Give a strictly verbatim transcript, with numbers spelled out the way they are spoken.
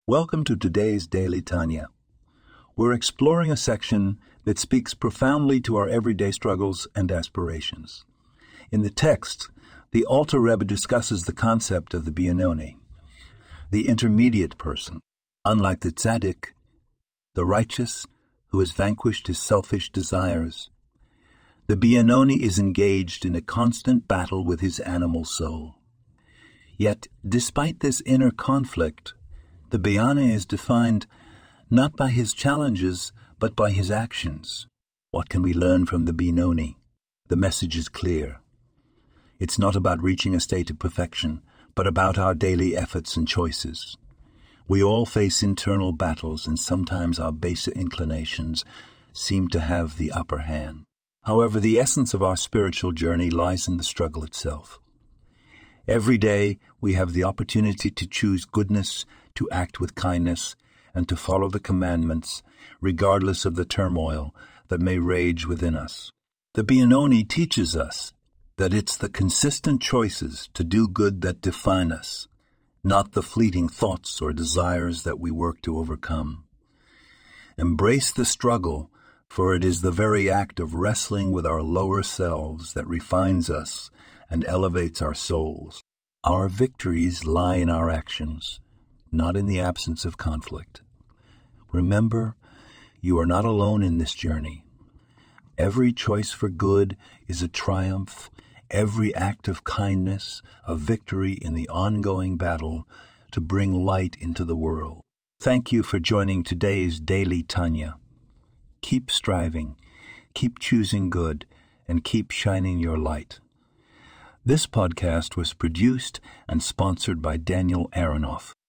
Welcome to today's Daily Tanya. We're exploring a section that speaks profoundly to our everyday struggles and aspirations. In the text, the Alter Rebbe discusses the concept of the Bianoni, the intermediate person, unlike the tzaddik, the righteous who has vanquished his selfish desires. The Bianoni is engaged in a constant battle with his animal soul. Yet, despite this inner conflict, the Bianoni is defined not by his challenges, but by his actions. What can we learn from the Bianoni? The message is clear. It's not about reaching a state of perfection, but about our daily efforts and choices. We all face internal battles, and sometimes our baser inclinations seem to have the upper hand. However, the essence of our spiritual journey lies in the struggle itself. Every day, we have the opportunity to choose goodness, to act with kindness, and to follow the commandments, regardless of the turmoil that may rage within us. The Bianoni teaches us that it's the consistent choices to do good that define us, not the fleeting thoughts or desires that we work to overcome. Embrace the struggle, for it is the very act of wrestling with our lower selves that refines us and elevates our souls. Our victories lie in our actions, not in the absence of conflict. Remember, you are not alone in this journey. Every choice for good is a triumph, every act of kindness a victory in the ongoing battle to bring light into the world. Thank you for joining today's Daily Tanya. Keep striving, keep choosing good, and keep shining your light. This podcast was produced and sponsored by Daniel Aronoff.